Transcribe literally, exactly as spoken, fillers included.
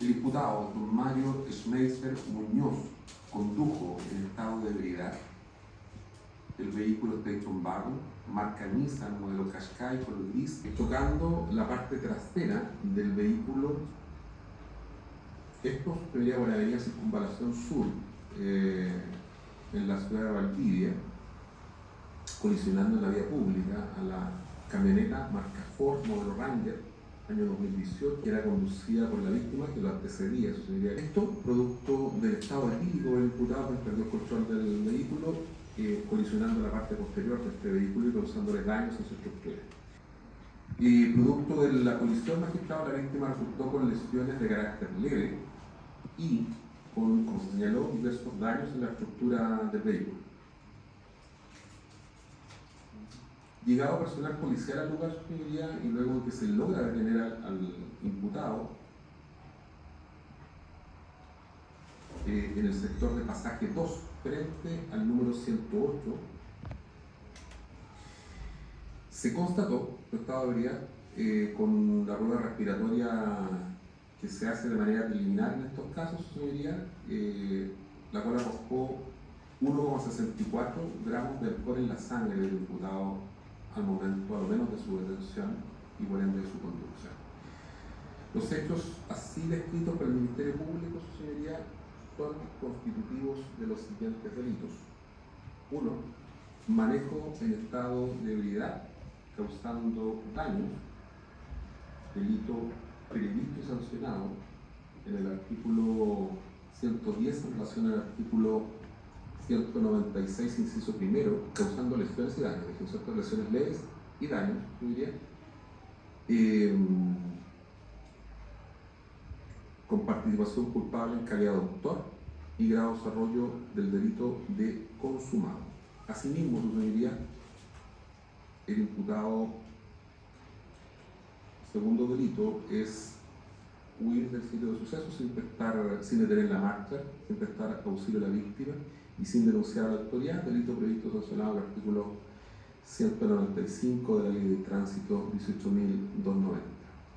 El imputado, don Mario Schmeisser Muñoz, condujo en estado de ebriedad el vehículo Station Wagon, marca Nissan, modelo Qashqai, color gris, tocando la parte trasera del vehículo. Esto sucedía por la avenida Circunvalación Sur, eh, en la ciudad de Valdivia, colisionando en la vía pública a la camioneta marca Ford, modelo Ranger, año dos mil dieciocho, que era conducida por la víctima que lo antecedía. Eso sería esto, producto del estado etílico del imputado, que perdió el control del vehículo, eh, colisionando la parte posterior de este vehículo y causándole daños a su estructura. Y producto de la colisión, magistrado, la víctima resultó con lesiones de carácter leve y con, como se señaló, diversos daños en la estructura del vehículo. Llegado personal policial al lugar, su señoría, y luego que se logra detener al, al imputado eh, en el sector de pasaje dos, frente al número ciento ocho, se constató su estado de ebriedad eh, con la prueba respiratoria que se hace de manera preliminar en estos casos, su señoría, eh, la cual arrojó uno coma sesenta y cuatro gramos de alcohol en la sangre del imputado al momento, a lo menos, de su detención y por ende de su conducción. Los hechos así descritos por el Ministerio Público, su señoría, son constitutivos de los siguientes delitos. Uno, manejo en estado de ebriedad causando daños, delito previsto y sancionado en el artículo ciento diez en relación al artículo ciento noventa y seis, inciso primero, causando lesiones y daños, de ciertas lesiones leves y daños, yo diría, eh, con participación culpable en calidad de autor y grado de desarrollo del delito de consumado. Asimismo, yo diría, el imputado, segundo delito, es huir del sitio de suceso sin prestar, sin detener la marcha, sin prestar auxilio a la víctima y sin denunciar a la autoridad, delito previsto sancionado en el artículo ciento noventa y cinco de la Ley de Tránsito dieciocho mil doscientos noventa.